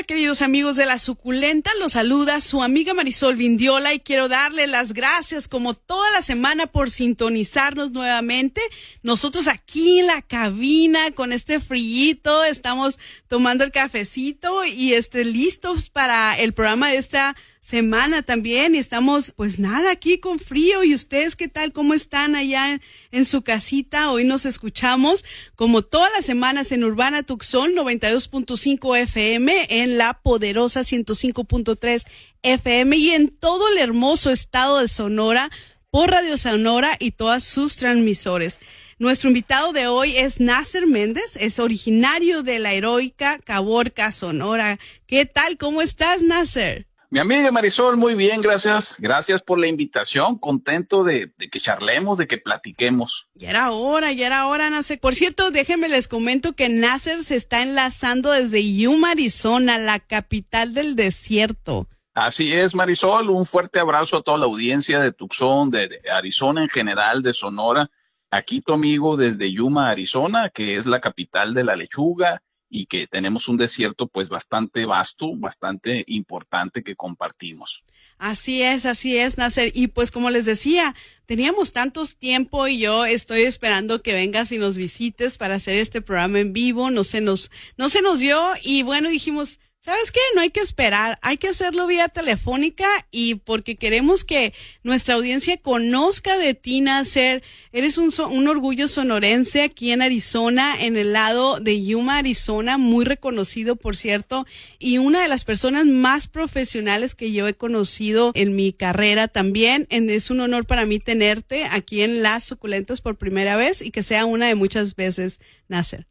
Hola, queridos amigos de La Suculenta, los saluda su amiga Marisol Vindiola y quiero darle las gracias como toda la semana por sintonizarnos nuevamente. Nosotros aquí en la cabina con este frillito estamos tomando el cafecito y listos para el programa de esta semana también y estamos pues nada aquí con frío. ¿Y ustedes qué tal? ¿Cómo están allá en su casita? Hoy nos escuchamos como todas las semanas en Urbana Tucson 92.5 FM, en La Poderosa 105.3 FM y en todo el hermoso estado de Sonora por Radio Sonora y todas sus transmisores. Nuestro invitado de hoy es Nasser Méndez, es originario de la heroica Caborca, Sonora. ¿Qué tal? ¿Cómo estás, Nasser? Mi amiga Marisol, muy bien, gracias. Gracias por la invitación. Contento de que charlemos, de que platiquemos. Ya era hora, Nasser. Por cierto, déjenme les comento que Nasser se está enlazando desde Yuma, Arizona, la capital del desierto. Así es, Marisol. Un fuerte abrazo a toda la audiencia de Tucson, de Arizona en general, de Sonora. Aquí tu amigo desde Yuma, Arizona, que es la capital de la lechuga, y que tenemos un desierto pues bastante vasto, bastante importante que compartimos. Así es, Nasser. Y pues como les decía, teníamos tantos tiempo y yo estoy esperando que vengas y nos visites para hacer este programa en vivo. No se nos dio y bueno, dijimos, ¿sabes qué? No hay que esperar, hay que hacerlo vía telefónica y porque queremos que nuestra audiencia conozca de ti, Nasser. Eres un orgullo sonorense aquí en Arizona, en el lado de Yuma, Arizona, muy reconocido, por cierto, y una de las personas más profesionales que yo he conocido en mi carrera también. Es un honor para mí tenerte aquí en Las Suculentas por primera vez y que sea una de muchas veces, Nasser.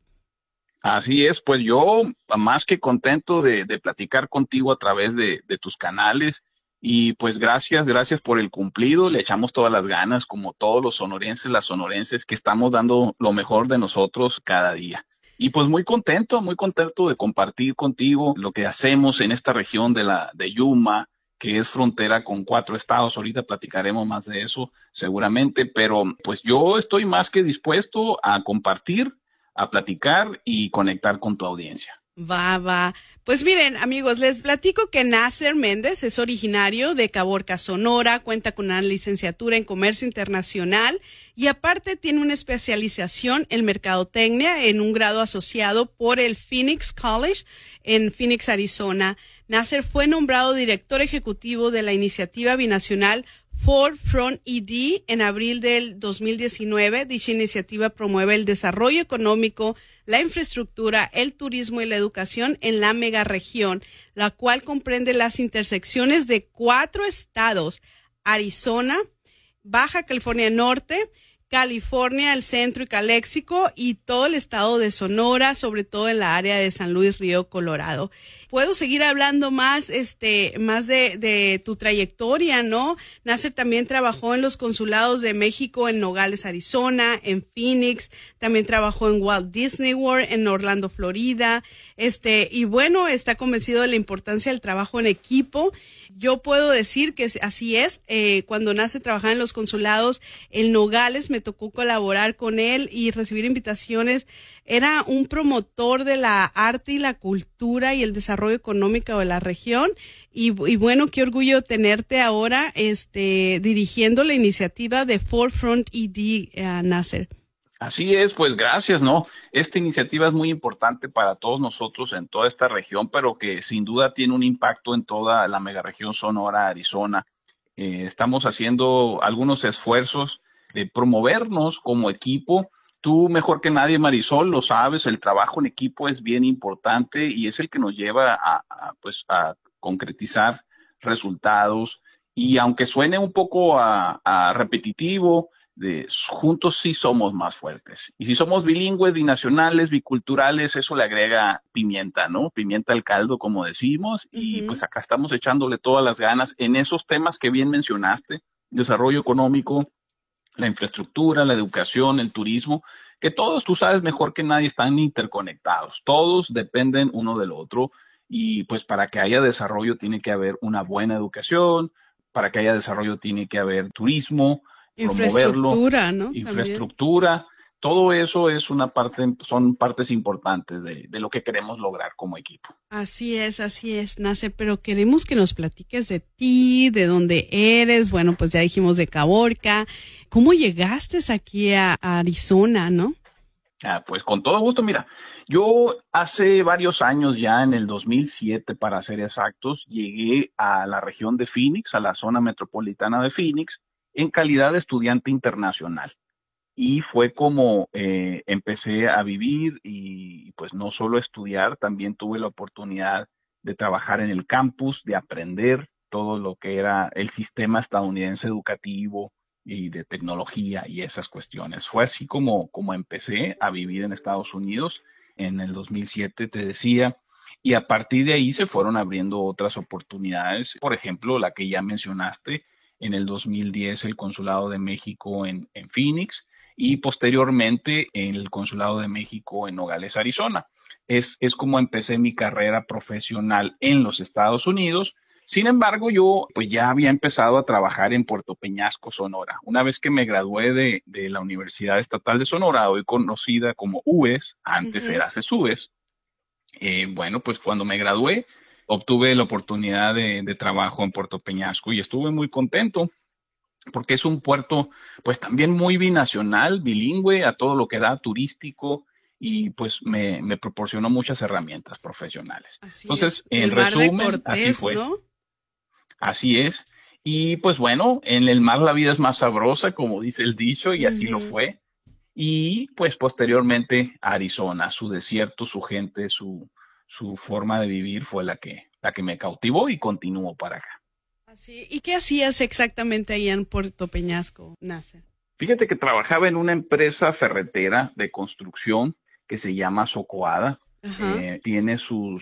Así es, pues yo más que contento de platicar contigo a través de tus canales y pues gracias por el cumplido, le echamos todas las ganas como todos los sonorenses, las sonorenses que estamos dando lo mejor de nosotros cada día. Y pues muy contento de compartir contigo lo que hacemos en esta región de Yuma, que es frontera con 4 estados, ahorita platicaremos más de eso seguramente, pero pues yo estoy más que dispuesto a compartir, a platicar y conectar con tu audiencia. Va. Pues miren, amigos, les platico que Nasser Méndez es originario de Caborca, Sonora, cuenta con una licenciatura en Comercio Internacional y aparte tiene una especialización en Mercadotecnia en un grado asociado por el Phoenix College en Phoenix, Arizona. Nasser fue nombrado director ejecutivo de la iniciativa binacional Forefront ED en abril del 2019. Dicha iniciativa promueve el desarrollo económico, la infraestructura, el turismo y la educación en la megaregión, la cual comprende las intersecciones de 4 estados: Arizona, Baja California Norte, California, el centro y Caléxico y todo el estado de Sonora, sobre todo en la área de San Luis Río Colorado. Puedo seguir hablando más de tu trayectoria, ¿no? Nasser también trabajó en los consulados de México en Nogales, Arizona, en Phoenix, también trabajó en Walt Disney World en Orlando, Florida, y bueno, está convencido de la importancia del trabajo en equipo. Yo puedo decir que así es. Cuando Nasser trabajaba en los consulados en Nogales, me tocó colaborar con él y recibir invitaciones. Era un promotor de la arte y la cultura y el desarrollo económico de la región. Y bueno, qué orgullo tenerte ahora dirigiendo la iniciativa de Forefront ED, Nasser. Así es, pues gracias, ¿no? Esta iniciativa es muy importante para todos nosotros en toda esta región, pero que sin duda tiene un impacto en toda la megaregión Sonora, Arizona. Estamos haciendo algunos esfuerzos de promovernos como equipo. Tú mejor que nadie, Marisol, lo sabes, el trabajo en equipo es bien importante y es el que nos lleva a concretizar resultados. Y aunque suene un poco a repetitivo, juntos sí somos más fuertes. Y si somos bilingües, binacionales, biculturales, eso le agrega pimienta, ¿no? Pimienta al caldo, como decimos. Y pues acá estamos echándole todas las ganas en esos temas que bien mencionaste: desarrollo económico, la infraestructura, la educación, el turismo, que todos, tú sabes mejor que nadie, están interconectados. Todos dependen uno del otro y pues para que haya desarrollo tiene que haber una buena educación, para que haya desarrollo tiene que haber turismo, promoverlo, infraestructura, ¿no? infraestructura, todo eso es una parte, son partes importantes de lo que queremos lograr como equipo. Así es, Nasser, pero queremos que nos platiques de ti, de dónde eres. Bueno, pues ya dijimos de Caborca. ¿Cómo llegaste aquí a Arizona, no? Pues con todo gusto, mira, yo hace varios años ya, en el 2007 para ser exactos, llegué a la región de Phoenix, a la zona metropolitana de Phoenix, en calidad de estudiante internacional. Y fue como empecé a vivir y pues no solo estudiar, también tuve la oportunidad de trabajar en el campus, de aprender todo lo que era el sistema estadounidense educativo y de tecnología y esas cuestiones. Fue así como empecé a vivir en Estados Unidos en el 2007, te decía, y a partir de ahí se fueron abriendo otras oportunidades, por ejemplo, la que ya mencionaste, en el 2010 el Consulado de México en Phoenix, y posteriormente en el Consulado de México en Nogales, Arizona. Es como empecé mi carrera profesional en los Estados Unidos. Sin embargo, yo pues ya había empezado a trabajar en Puerto Peñasco, Sonora. Una vez que me gradué de la Universidad Estatal de Sonora, hoy conocida como UES, antes Ujú. era CESUES, bueno, pues cuando me gradué, obtuve la oportunidad de trabajo en Puerto Peñasco y estuve muy contento porque es un puerto pues también muy binacional, bilingüe, a todo lo que da, turístico, y pues me proporcionó muchas herramientas profesionales. Así Entonces, es, en el mar de resumen, así Cortés, fue, ¿no? así es. Y pues bueno, en el mar la vida es más sabrosa, como dice el dicho, y así lo Ujú. fue. Y pues posteriormente Arizona, su desierto, su gente, su forma de vivir fue la que me cautivó y continuó para acá. Así, ¿y qué hacías exactamente ahí en Puerto Peñasco, Nasser? Fíjate que trabajaba en una empresa ferretera de construcción que se llama Socoada. Ajá. Tiene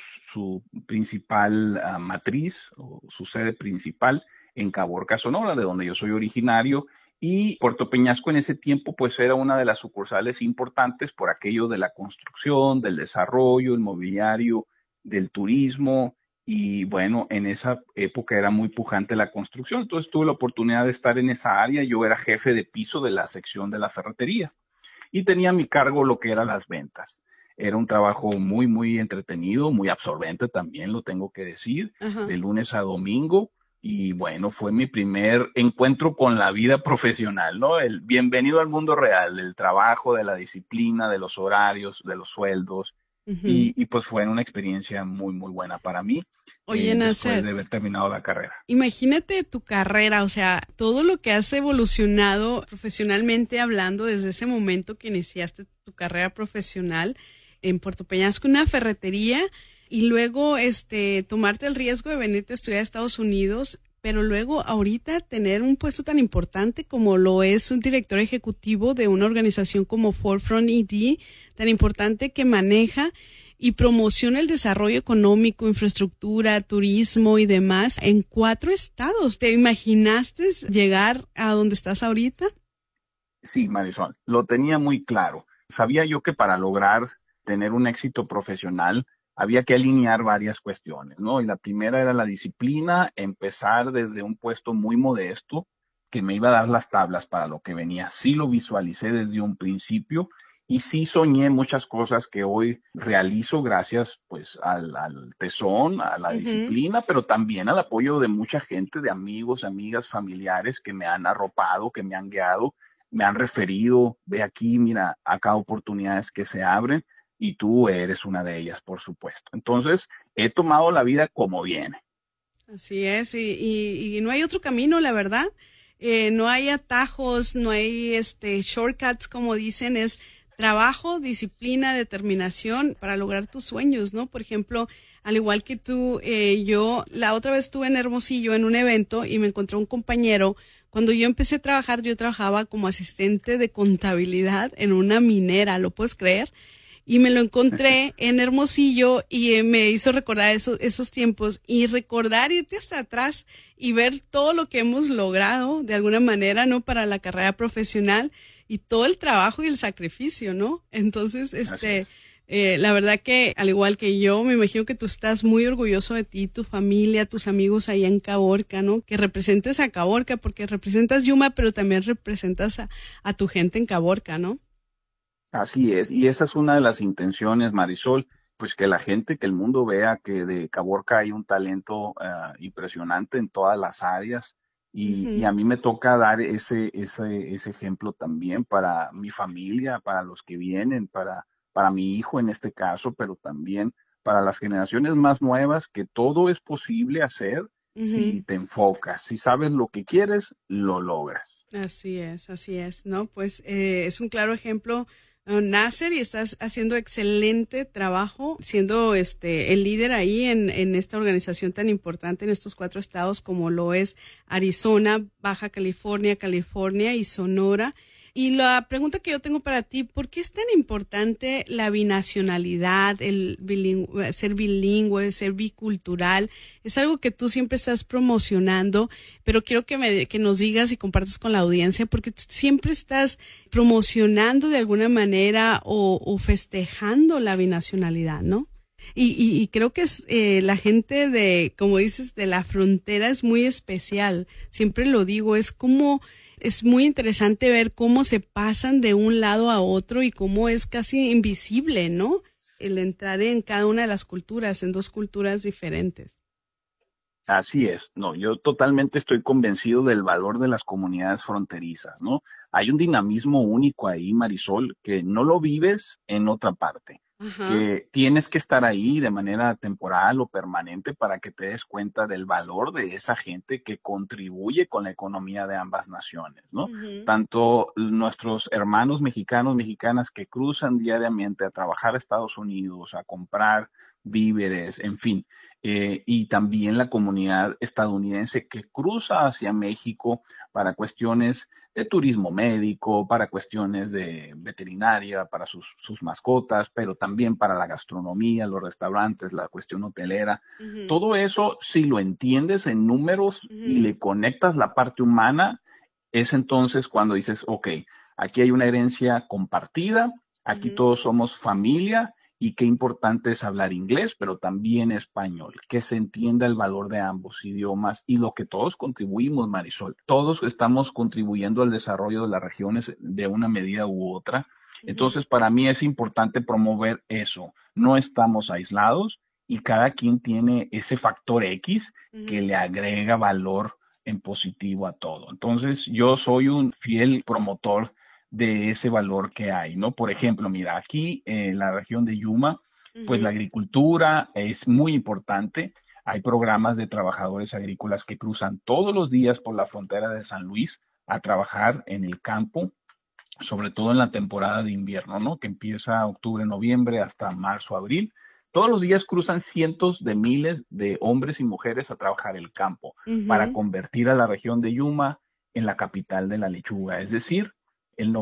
su principal matriz o su sede principal en Caborca, Sonora, de donde yo soy originario. Y Puerto Peñasco en ese tiempo pues era una de las sucursales importantes por aquello de la construcción, del desarrollo, el mobiliario, del turismo. Y bueno, en esa época era muy pujante la construcción, entonces tuve la oportunidad de estar en esa área. Yo era jefe de piso de la sección de la ferretería y tenía a mi cargo lo que eran las ventas. Era un trabajo muy, muy entretenido, muy absorbente también, lo tengo que decir, Ajá. de lunes a domingo. Y bueno, fue mi primer encuentro con la vida profesional, ¿no? El bienvenido al mundo real, del trabajo, de la disciplina, de los horarios, de los sueldos. Ujú. Y pues fue una experiencia muy, muy buena para mí Oye, después de Nasser, haber terminado la carrera. imagínate tu carrera, o sea, todo lo que has evolucionado profesionalmente hablando desde ese momento que iniciaste tu carrera profesional en Puerto Peñasco, una ferretería, y luego tomarte el riesgo de venirte a estudiar a Estados Unidos, pero luego ahorita tener un puesto tan importante como lo es un director ejecutivo de una organización como Forefront ED, tan importante que maneja y promociona el desarrollo económico, infraestructura, turismo y demás en 4 estados. ¿Te imaginaste llegar a donde estás ahorita? Sí, Marisol, lo tenía muy claro. Sabía yo que para lograr tener un éxito profesional había que alinear varias cuestiones, ¿no? Y la primera era la disciplina, empezar desde un puesto muy modesto que me iba a dar las tablas para lo que venía. Sí lo visualicé desde un principio y sí soñé muchas cosas que hoy realizo gracias pues al tesón, a la Ujú. disciplina, pero también al apoyo de mucha gente, de amigos, amigas, familiares que me han arropado, que me han guiado, me han referido, ve aquí, mira, acá oportunidades que se abren y tú eres una de ellas, por supuesto. Entonces, he tomado la vida como viene. Así es, y no hay otro camino, la verdad. No hay atajos, no hay shortcuts, como dicen, es trabajo, disciplina, determinación para lograr tus sueños, ¿no? Por ejemplo, al igual que tú, yo la otra vez estuve en Hermosillo en un evento y me encontré un compañero. Cuando yo empecé a trabajar, yo trabajaba como asistente de contabilidad en una minera, ¿lo puedes creer? Y me lo encontré en Hermosillo y me hizo recordar esos tiempos y recordar irte hasta atrás y ver todo lo que hemos logrado de alguna manera, ¿no? Para la carrera profesional y todo el trabajo y el sacrificio, ¿no? Entonces, Así es. la verdad que al igual que yo, me imagino que tú estás muy orgulloso de ti, tu familia, tus amigos allá en Caborca, ¿no? Que representes a Caborca porque representas Yuma, pero también representas a tu gente en Caborca, ¿no? Así es, y esa es una de las intenciones, Marisol, pues que la gente, que el mundo vea que de Caborca hay un talento impresionante en todas las áreas y a Ujú. mí me toca dar ese ejemplo también para mi familia, para los que vienen, para mi hijo en este caso, pero también para las generaciones más nuevas, que todo es posible hacer Ujú. si te enfocas, si sabes lo que quieres, lo logras. Así es, ¿no? Pues es un claro ejemplo, Nasser, y estás haciendo excelente trabajo siendo el líder ahí en esta organización tan importante en estos 4 estados como lo es Arizona, Baja California, California y Sonora. Y la pregunta que yo tengo para ti, ¿por qué es tan importante la binacionalidad, ser bicultural? Es algo que tú siempre estás promocionando, pero quiero que nos digas y compartas con la audiencia, porque tú siempre estás promocionando de alguna manera o festejando la binacionalidad, ¿no? Y creo que es la gente de, como dices, de la frontera es muy especial. Siempre lo digo, es muy interesante ver cómo se pasan de un lado a otro y cómo es casi invisible, ¿no? El entrar en cada una de las culturas, en 2 culturas diferentes. Así es, no, yo totalmente estoy convencido del valor de las comunidades fronterizas, ¿no? Hay un dinamismo único ahí, Marisol, que no lo vives en otra parte, Ajá. que tienes que estar ahí de manera temporal o permanente para que te des cuenta del valor de esa gente que contribuye con la economía de ambas naciones, ¿no? Ujú. Tanto nuestros hermanos mexicanos, mexicanas que cruzan diariamente a trabajar a Estados Unidos, a comprar víveres, en fin, y también la comunidad estadounidense que cruza hacia México para cuestiones de turismo médico, para cuestiones de veterinaria, para sus mascotas, pero también para la gastronomía, los restaurantes, la cuestión hotelera. Ujú. Todo eso, si lo entiendes en números y Ujú. le conectas la parte humana, es entonces cuando dices, ok, aquí hay una herencia compartida, aquí Ujú. todos somos familia y qué importante es hablar inglés, pero también español, que se entienda el valor de ambos idiomas y lo que todos contribuimos, Marisol. Todos estamos contribuyendo al desarrollo de las regiones de una medida u otra. Ujú. Entonces, para mí es importante promover eso. No estamos aislados y cada quien tiene ese factor X que Ujú. le agrega valor en positivo a todo. Entonces, yo soy un fiel promotor de ese valor que hay, ¿no? Por ejemplo, mira, aquí en la región de Yuma, pues la Ujú. agricultura es muy importante. Hay programas de trabajadores agrícolas que cruzan todos los días por la frontera de San Luis a trabajar en el campo, sobre todo en la temporada de invierno, ¿no? Que empieza octubre, noviembre hasta marzo, abril. Todos los días cruzan cientos de miles de hombres y mujeres a trabajar el campo para Ujú. convertir a la región de Yuma en la capital de la lechuga. Es decir, el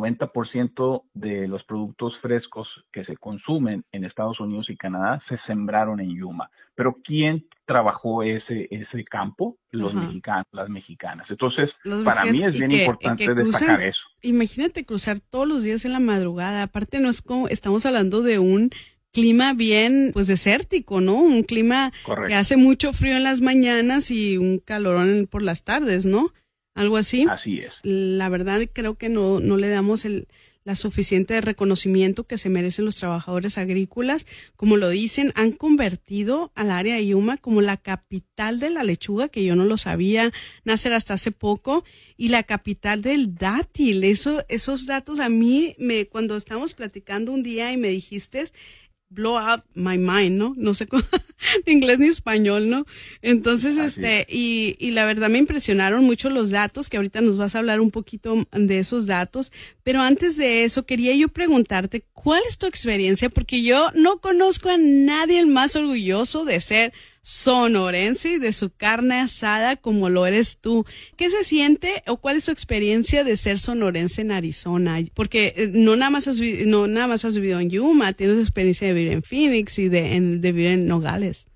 90% de los productos frescos que se consumen en Estados Unidos y Canadá se sembraron en Yuma. Pero ¿quién trabajó ese campo? Los Ajá. mexicanos, las mexicanas. Entonces, Los para mí viajes es y bien que importante destacar cruzan, eso. imagínate cruzar todos los días en la madrugada. Aparte no es como, estamos hablando de un clima bien, pues desértico, ¿no? Un clima que Correcto. hace mucho frío en las mañanas y un calorón por las tardes, ¿no? Algo así. Así es. La verdad creo que no le damos la suficiente reconocimiento que se merecen los trabajadores agrícolas. Como lo dicen, han convertido al área de Yuma como la capital de la lechuga, que yo no lo sabía nacer hasta hace poco, y la capital del dátil. Esos datos a mí, cuando estábamos platicando un día y me dijiste, blow out my mind, ¿no? No sé cómo, ni inglés ni español, ¿no? Entonces, Así es. y la verdad me impresionaron mucho los datos, que ahorita nos vas a hablar un poquito de esos datos, pero antes de eso quería yo preguntarte, ¿cuál es tu experiencia? Porque yo no conozco a nadie más orgulloso de ser sonorense y de su carne asada como lo eres tú. ¿Qué se siente o cuál es tu experiencia de ser sonorense en Arizona? Porque no nada más has vivido en Yuma, tienes experiencia de vivir en Phoenix y de vivir en Nogales.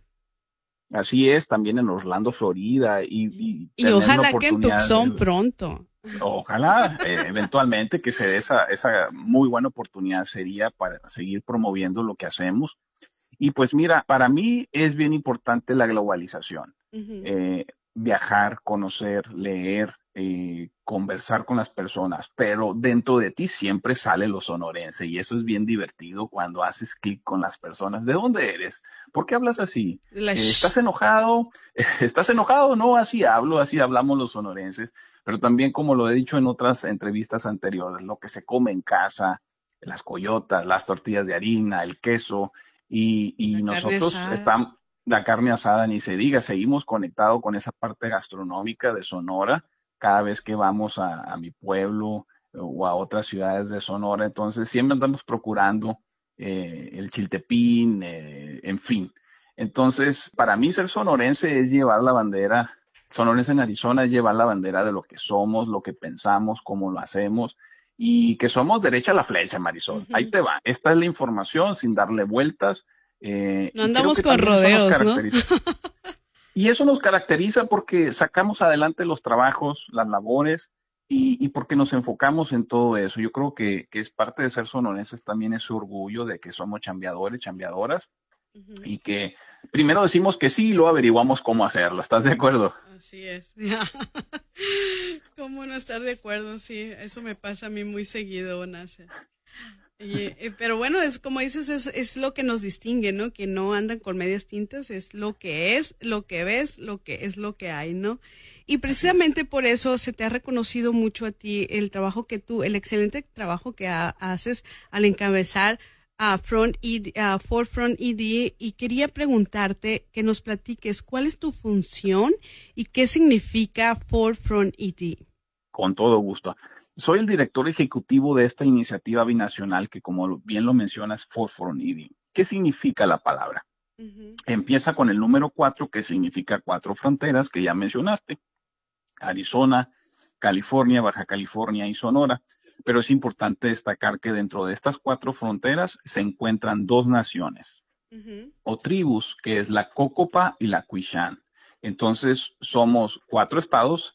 Así es, también en Orlando, Florida, y Y tener la ojalá que en oportunidad Tucson pronto. ojalá eventualmente que se dé esa muy buena oportunidad sería para seguir promoviendo lo que hacemos. Y pues mira, para mí es bien importante la globalización. Ujú. Eh, Viajar, conocer, leer, conversar con las personas, pero dentro de ti siempre sale lo sonorense y eso es bien divertido cuando haces clic con las personas. ¿De dónde eres? ¿Por qué hablas así? ¿Estás enojado? ¿Estás enojado? No, así hablo, así hablamos los sonorenses, pero también como lo he dicho en otras entrevistas anteriores, lo que se come en casa, las coyotas, las tortillas de harina, el queso y nosotros estamos, la carne asada ni se diga, seguimos conectados con esa parte gastronómica de Sonora cada vez que vamos a mi pueblo o a otras ciudades de Sonora. Entonces siempre andamos procurando el chiltepín, en fin. Entonces, para mí ser sonorense es llevar la bandera, sonorense en Arizona es llevar la bandera de lo que somos, lo que pensamos, cómo lo hacemos y que somos derecha a la flecha, Marisol. Ahí te va. Esta es la información sin darle vueltas. No andamos con rodeos, ¿no? Y eso nos caracteriza porque sacamos adelante los trabajos, las labores y porque nos enfocamos en todo eso. Yo creo que es parte de ser sonorenses también ese orgullo de que somos chambeadores, chambeadoras y que primero decimos que sí y luego averiguamos cómo hacerlo. ¿Estás de acuerdo? Así es. ¿Cómo no estar de acuerdo? Sí, eso me pasa a mí muy seguido, Nasser. Pero bueno, es como dices, es lo que nos distingue, ¿no? Que no andan con medias tintas, es, lo que ves, lo que es lo que hay, ¿no? Y precisamente por eso se te ha reconocido mucho a ti el excelente trabajo que haces al encabezar Forefront ED, y quería preguntarte que nos platiques cuál es tu función y qué significa Forefront ED. Con todo gusto. Soy el director ejecutivo de esta iniciativa binacional que, como bien lo mencionas, Forefront ED. ¿Qué significa la palabra? Empieza con el número 4, que significa 4 fronteras, que ya mencionaste. Arizona, California, Baja California y Sonora. Pero es importante destacar que dentro de estas 4 fronteras se encuentran 2 naciones o tribus, que es la Cócopa y la Cuishán. Entonces, somos 4 estados,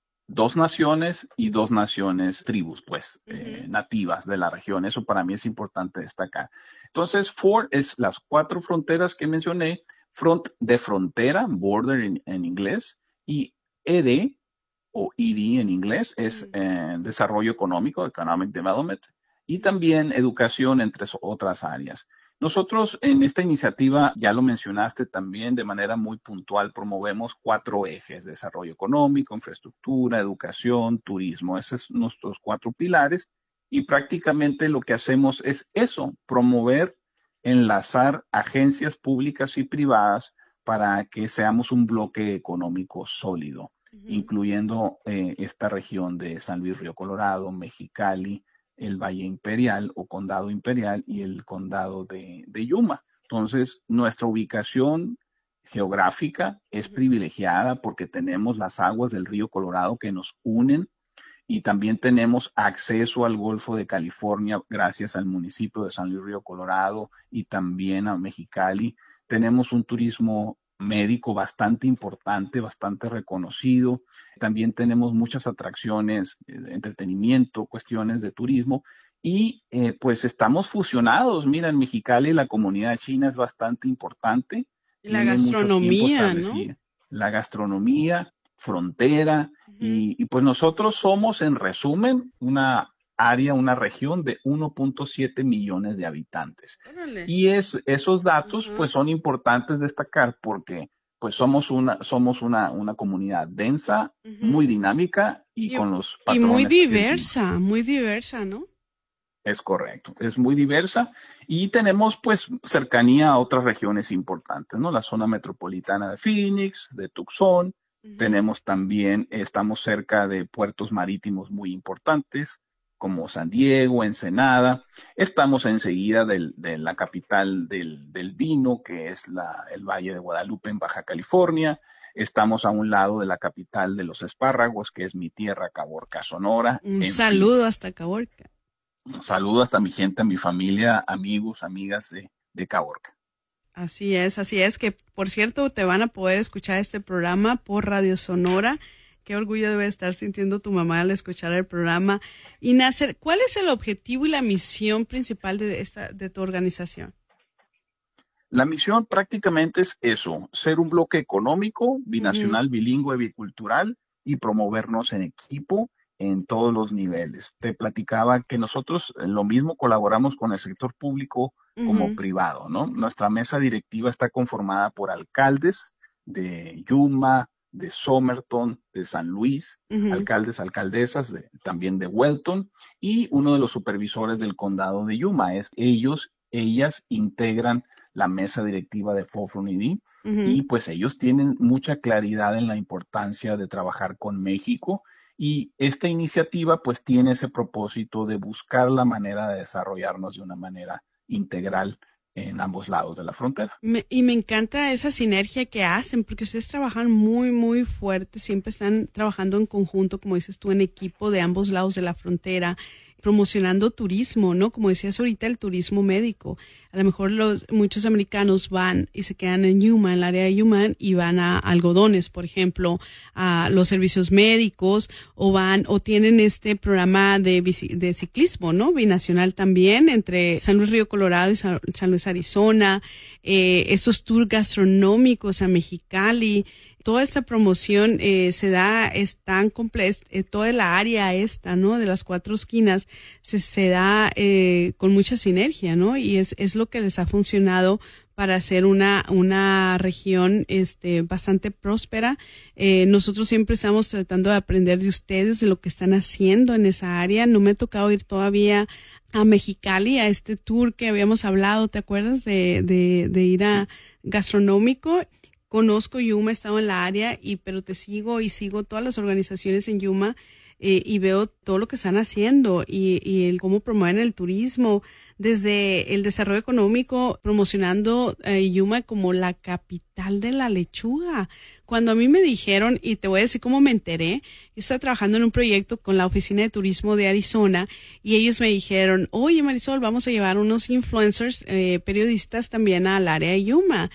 2 naciones y 2 naciones tribus, pues, nativas de la región. Eso para mí es importante destacar. Entonces, FOR es las 4 fronteras que mencioné, front de frontera, border en inglés, y ED o ED en inglés es desarrollo económico, economic development, y también educación entre otras áreas. Nosotros en esta iniciativa, ya lo mencionaste también de manera muy puntual, promovemos 4 ejes: desarrollo económico, infraestructura, educación, turismo. Esos son nuestros 4 pilares y prácticamente lo que hacemos es eso, promover, enlazar agencias públicas y privadas para que seamos un bloque económico sólido, incluyendo esta región de San Luis Río Colorado, Mexicali, el Valle Imperial o Condado Imperial y el Condado de Yuma. Entonces, nuestra ubicación geográfica es privilegiada porque tenemos las aguas del río Colorado que nos unen y también tenemos acceso al Golfo de California gracias al municipio de San Luis Río Colorado y también a Mexicali. Tenemos un turismo médico bastante importante, bastante reconocido. También tenemos muchas atracciones de entretenimiento, cuestiones de turismo y pues estamos fusionados. Mira, en Mexicali la comunidad china es bastante importante. La gastronomía, ¿no? La gastronomía, frontera y pues nosotros somos, en resumen, una región de 1.7 millones de habitantes. Órale. Y esos datos pues son importantes destacar porque pues somos una comunidad densa, muy dinámica y con los patrones. Y muy diversa, ¿no? Es correcto, es muy diversa y tenemos pues cercanía a otras regiones importantes, ¿no? La zona metropolitana de Phoenix, de Tucson, tenemos también, estamos cerca de puertos marítimos muy importantes como San Diego, Ensenada. Estamos enseguida de la capital del vino, que es el Valle de Guadalupe en Baja California. Estamos a un lado de la capital de los espárragos, que es mi tierra, Caborca, Sonora. Un saludo hasta Caborca. Un saludo hasta mi gente, a mi familia, amigos, amigas de Caborca. Así es, que por cierto te van a poder escuchar este programa por Radio Sonora. Qué orgullo debe estar sintiendo tu mamá al escuchar el programa. Y Nasser, ¿cuál es el objetivo y la misión principal de tu organización? La misión prácticamente es eso, ser un bloque económico, binacional, bilingüe, bicultural, y promovernos en equipo en todos los niveles. Te platicaba que nosotros lo mismo colaboramos con el sector público como Ujú, privado, ¿no? Nuestra mesa directiva está conformada por alcaldes de Yuma, de Somerton, de San Luis, ujú. alcaldes, alcaldesas también de Welton y uno de los supervisores del condado de Yuma. Ellas integran la mesa directiva de FOFRONID Ujú. y pues ellos tienen mucha claridad en la importancia de trabajar con México y esta iniciativa pues tiene ese propósito de buscar la manera de desarrollarnos de una manera integral en ambos lados de la frontera. Y me encanta esa sinergia que hacen, porque ustedes trabajan muy, muy fuerte, siempre están trabajando en conjunto, como dices tú, en equipo de ambos lados de la frontera, promocionando turismo, ¿no? Como decías ahorita, el turismo médico. A lo mejor muchos americanos van y se quedan en Yuma, en el área de Yuma, y van a algodones, por ejemplo, a los servicios médicos, o tienen este programa de ciclismo, ¿no? Binacional también, entre San Luis Río Colorado y San Luis Arizona, estos tours gastronómicos a Mexicali. Toda esta promoción se da, es tan completa, toda la área esta, ¿no? De las cuatro esquinas se da con mucha sinergia, ¿no? Y es lo que les ha funcionado para hacer una región bastante próspera. Nosotros siempre estamos tratando de aprender de ustedes, de lo que están haciendo en esa área. No me ha tocado ir todavía a Mexicali, a este tour que habíamos hablado, ¿te acuerdas? De ir a Sí. gastronómico. Conozco Yuma, he estado en la área, pero te sigo y sigo todas las organizaciones en Yuma, y veo todo lo que están haciendo y el cómo promueven el turismo, desde el desarrollo económico, promocionando Yuma como la capital de la lechuga. Cuando a mí me dijeron, y te voy a decir cómo me enteré, yo estaba trabajando en un proyecto con la Oficina de Turismo de Arizona y ellos me dijeron, oye Marisol, vamos a llevar unos influencers, periodistas también al área de Yuma.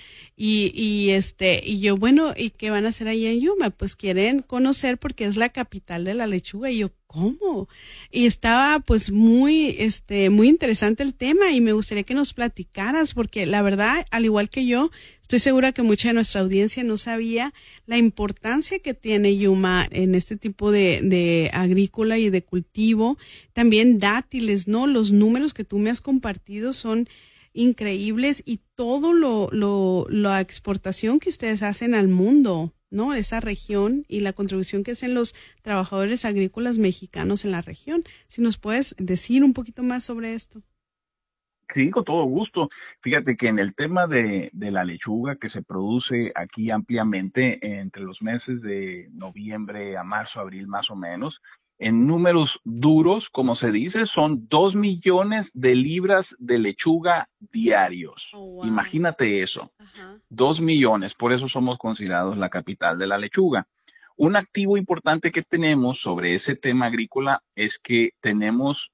Y yo, bueno, ¿y qué van a hacer ahí en Yuma? Pues quieren conocer porque es la capital de la lechuga. Y yo, ¿cómo? Y estaba pues muy interesante el tema y me gustaría que nos platicaras porque la verdad, al igual que yo, estoy segura que mucha de nuestra audiencia no sabía la importancia que tiene Yuma en este tipo de agrícola y de cultivo. También dátiles, ¿no? Los números que tú me has compartido son increíbles y todo la exportación que ustedes hacen al mundo, ¿no? Esa región y la contribución que hacen los trabajadores agrícolas mexicanos en la región. Si nos puedes decir un poquito más sobre esto. Sí, con todo gusto. Fíjate que en el tema de la lechuga que se produce aquí ampliamente entre los meses de noviembre a marzo, abril más o menos, en números duros, como se dice, son 2 millones de libras de lechuga diarios. Oh, wow. Imagínate eso, Ajá. 2 millones, por eso somos considerados la capital de la lechuga. Un activo importante que tenemos sobre ese tema agrícola es que tenemos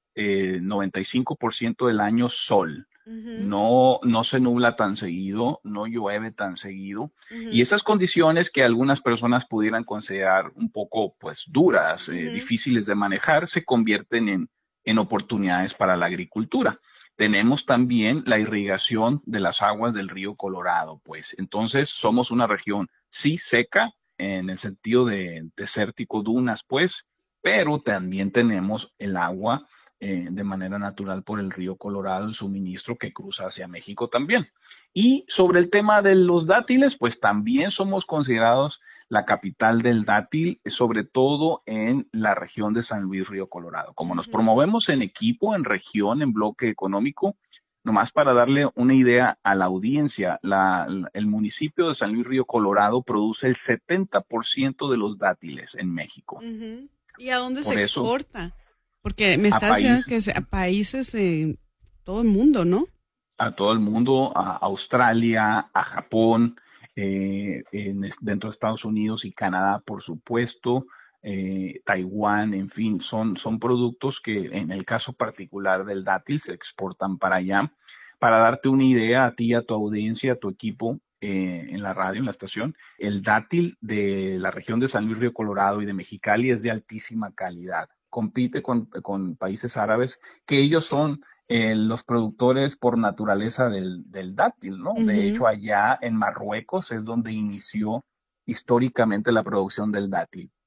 95% del año sol. Ujú, No se nubla tan seguido, no llueve tan seguido. Y ujú, esas condiciones que algunas personas pudieran considerar un poco pues duras, ujú, difíciles de manejar, se convierten en oportunidades para la agricultura. Tenemos también la irrigación de las aguas del río Colorado, pues entonces somos una región sí seca en el sentido de desértico, dunas, pues, pero también tenemos el agua de manera natural por el río Colorado, el suministro que cruza hacia México también. Y sobre el tema de los dátiles, pues también somos considerados la capital del dátil, sobre todo en la región de San Luis Río Colorado. Como nos ujú. promovemos en equipo, en región, en bloque económico, nomás para darle una idea a la audiencia, el municipio de San Luis Río Colorado produce el 70% de los dátiles en México. Ujú. ¿Y a dónde se Por eso, exporta? Porque me a estás diciendo países que a países todo el mundo, ¿no? a todo el mundo, a Australia, a Japón, dentro de Estados Unidos y Canadá, por supuesto, Taiwán, en fin, son productos que en el caso particular del dátil se exportan para allá. Para darte una idea a ti, a tu audiencia, a tu equipo en la radio, en la estación, el dátil de la región de San Luis Río Colorado y de Mexicali es de altísima calidad. Compite con países árabes que ellos son los productores por naturaleza del dátil, ¿no? De Ujú. hecho, allá en Marruecos es donde inició históricamente la producción del dátil.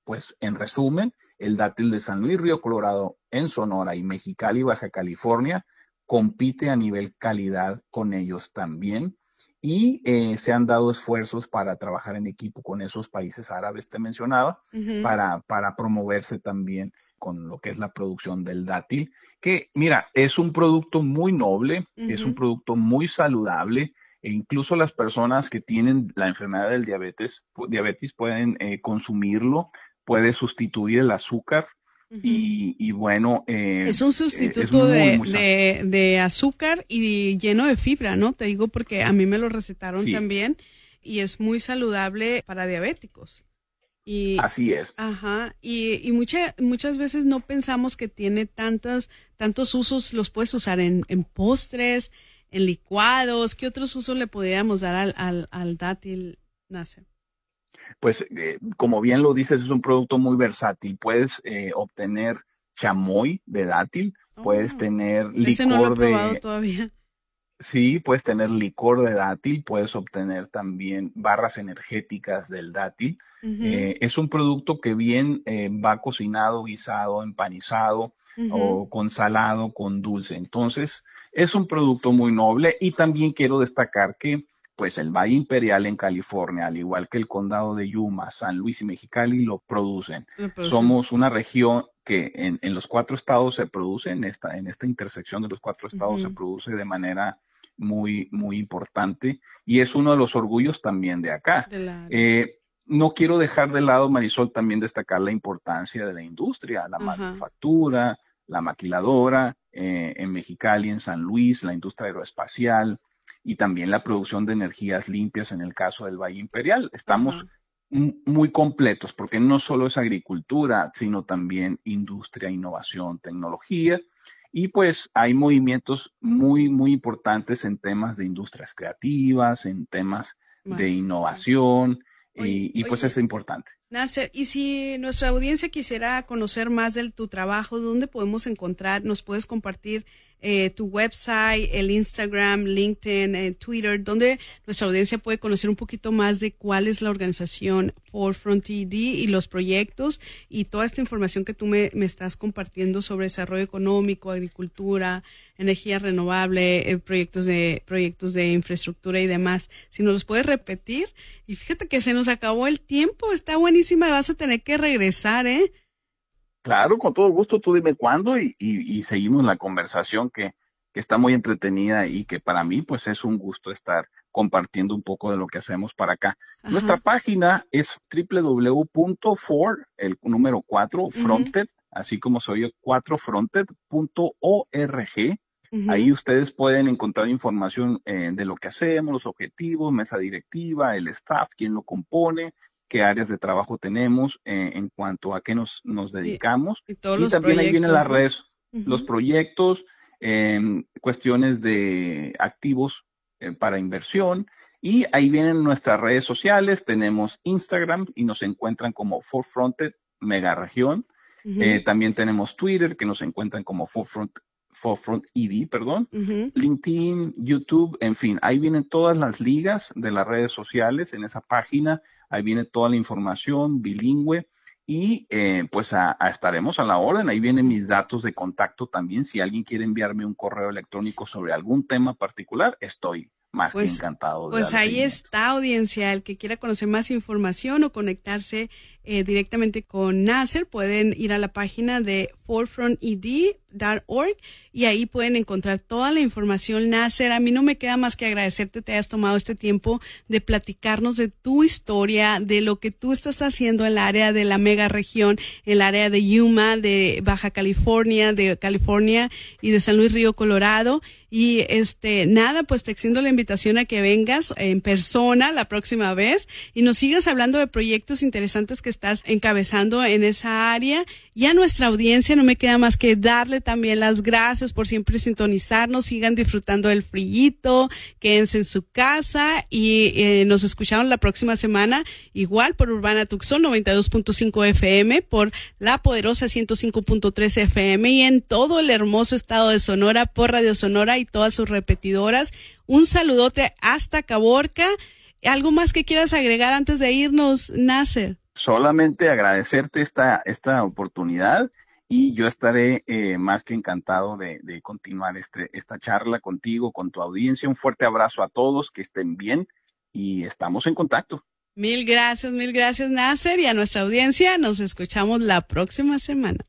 pues en resumen, el dátil de San Luis Río Colorado en Sonora y Mexicali, Baja California, compite a nivel calidad con ellos también. Y se han dado esfuerzos para trabajar en equipo con esos países árabes, te mencionaba, para promoverse también con lo que es la producción del dátil, que mira, es un producto muy noble, es un producto muy saludable, e incluso las personas que tienen la enfermedad del diabetes pueden consumirlo, puede sustituir el azúcar. Y bueno, es un sustituto de azúcar y lleno de fibra, ¿no? Te digo porque a mí me lo recetaron también y es muy saludable para diabéticos. Así es. Ajá, y muchas veces no pensamos que tiene tantos usos. Los puedes usar en postres, en licuados. ¿Qué otros usos le podríamos dar al dátil, Nasser? Pues como bien lo dices, es un producto muy versátil. Puedes obtener chamoy de dátil, puedes tener licor ese no lo he probado todavía. Sí, puedes tener licor de dátil, puedes obtener también barras energéticas del dátil. Es un producto que bien va cocinado, guisado, empanizado o con salado, con dulce. Entonces, es un producto muy noble y también quiero destacar que pues el Valle Imperial en California, al igual que el condado de Yuma, San Luis y Mexicali, lo producen. Somos una región que en los 4 estados se produce, en esta intersección de los 4 estados se produce de manera muy, muy importante y es uno de los orgullos también de acá. No quiero dejar de lado, Marisol, también destacar la importancia de la industria, la manufactura, la maquiladora, en Mexicali, en San Luis, la industria aeroespacial, y también la producción de energías limpias en el caso del Valle Imperial. Estamos muy completos porque no solo es agricultura, sino también industria, innovación, tecnología. Y pues hay movimientos muy, muy importantes en temas de industrias creativas, en temas de innovación, y pues es importante. Nasser, y si nuestra audiencia quisiera conocer más de tu trabajo, ¿dónde podemos encontrar? ¿Nos puedes compartir tu website, el Instagram, LinkedIn, Twitter, donde nuestra audiencia puede conocer un poquito más de cuál es la organización Forefront ED y los proyectos y toda esta información que tú me estás compartiendo sobre desarrollo económico, agricultura, energía renovable, proyectos de infraestructura y demás? Si nos los puedes repetir. Y fíjate que se nos acabó el tiempo, está buenísima, vas a tener que regresar, ¿eh? Claro, con todo gusto, tú dime cuándo y seguimos la conversación que está muy entretenida y que para mí pues es un gusto estar compartiendo un poco de lo que hacemos para acá. Nuestra página es www.4, el número 4, Fronted, así como se oye 4fronted.org. Ahí ustedes pueden encontrar información de lo que hacemos, los objetivos, mesa directiva, el staff, quién lo compone, qué áreas de trabajo tenemos en cuanto a qué nos dedicamos. Y también ahí vienen las redes, los proyectos, cuestiones de activos para inversión. Y ahí vienen nuestras redes sociales. Tenemos Instagram y nos encuentran como Forefronted Megaregión. También tenemos Twitter, que nos encuentran como Forefront ED, LinkedIn, YouTube, en fin, ahí vienen todas las ligas de las redes sociales en esa página. Ahí viene toda la información bilingüe y pues estaremos a la orden. Ahí vienen mis datos de contacto también. Si alguien quiere enviarme un correo electrónico sobre algún tema particular, estoy más que encantado. Pues ahí está, audiencia. El que quiera conocer más información o conectarse directamente con Nasser, pueden ir a la página de forefronted.org y ahí pueden encontrar toda la información. Nasser, a mí no me queda más que agradecerte, te hayas tomado este tiempo de platicarnos de tu historia, de lo que tú estás haciendo en el área de la mega región, en el área de Yuma, de Baja California, de California y de San Luis Río Colorado. Y nada, pues te extiendo la invitación a que vengas en persona la próxima vez y nos sigas hablando de proyectos interesantes que estás encabezando en esa área. Y a nuestra audiencia no me queda más que darle también las gracias por siempre sintonizarnos. Sigan disfrutando del frillito, quédense en su casa y nos escuchamos la próxima semana, igual por Urbana Tucson 92.5 FM, por La Poderosa 105.3 FM y en todo el hermoso estado de Sonora por Radio Sonora y todas sus repetidoras. Un saludote hasta Caborca. ¿Algo más que quieras agregar antes de irnos, Nasser? solamente agradecerte esta oportunidad y yo estaré más que encantado de continuar esta charla contigo, con tu audiencia. Un fuerte abrazo a todos, que estén bien y estamos en contacto. Mil gracias, Nasser, y a nuestra audiencia nos escuchamos la próxima semana.